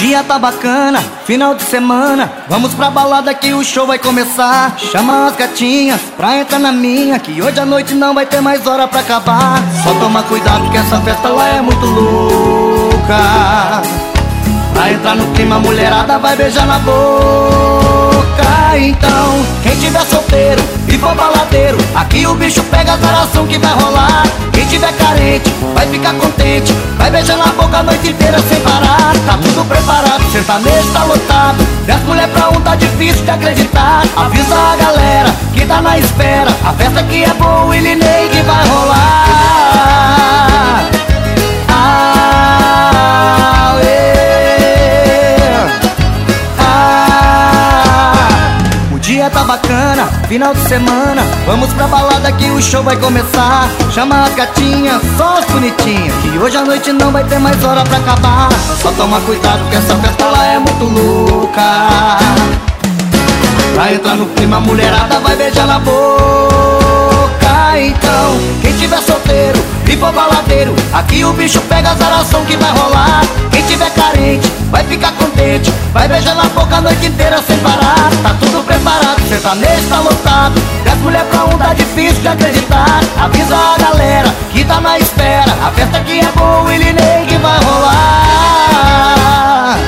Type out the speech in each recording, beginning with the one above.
dia tá bacana, final de semana, vamos pra balada que o show vai começar. Chama as gatinhas pra entrar na minha, que hoje à noite não vai ter mais hora pra acabar. Só toma cuidado que essa festa lá é muito louca. Pra entrar no clima, a mulherada vai beijar na boca. Então, quem tiver solteiro e for baladeiro, aqui o bicho pega a zaração que vai rolar. Quem tiver carente, vai ficar contente, vai beijar na boca a noite inteira sem parar. Tá tudo preparado, sertanejo tá lotado, 10 mulher pra um tá difícil de acreditar. Avisa a galera que tá na espera, a festa aqui é boa, o Ilinei que vai rolar. O dia tá bacana, final de semana, vamos pra balada que o show vai começar. Chama as gatinhas, só as bonitinhas, que hoje à noite não vai ter mais hora pra acabar. Só toma cuidado que essa festa lá é muito louca. Pra entrar no clima, a mulherada vai beijar na boca. Então, quem tiver solteiro e for baladeiro, aqui o bicho pega a zaração que vai rolar. Quem tiver carente, vai ficar contente, vai beijar na boca a noite inteira sem parar. Tá tudo preparado, sertanejo tá lotado, 10 mulher pra um tá difícil de acreditar. Avisa a galera que tá na espera, a festa aqui é boa, o Ilinei que vai rolar.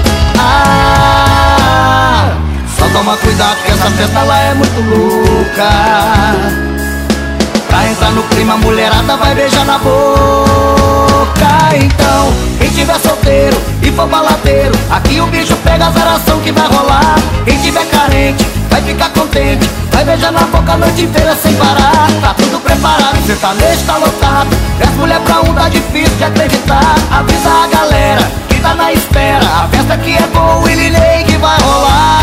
Só toma cuidado que essa festa lá é muito louca. Pra entrar no clima, a mulherada vai beijar na boca. Então, quem tiver solteiro e for baladeiro, aqui o bicho pega a zaração que vai rolar. Quem tiver carente, vai ficar contente, vai beijar na boca a noite inteira sem parar. Tá tudo preparado, sertanejo tá lotado, 10 mulher pra um tá difícil de acreditar. Avisa a galera que tá na espera, a festa aqui é boa, o Ilinei que vai rolar.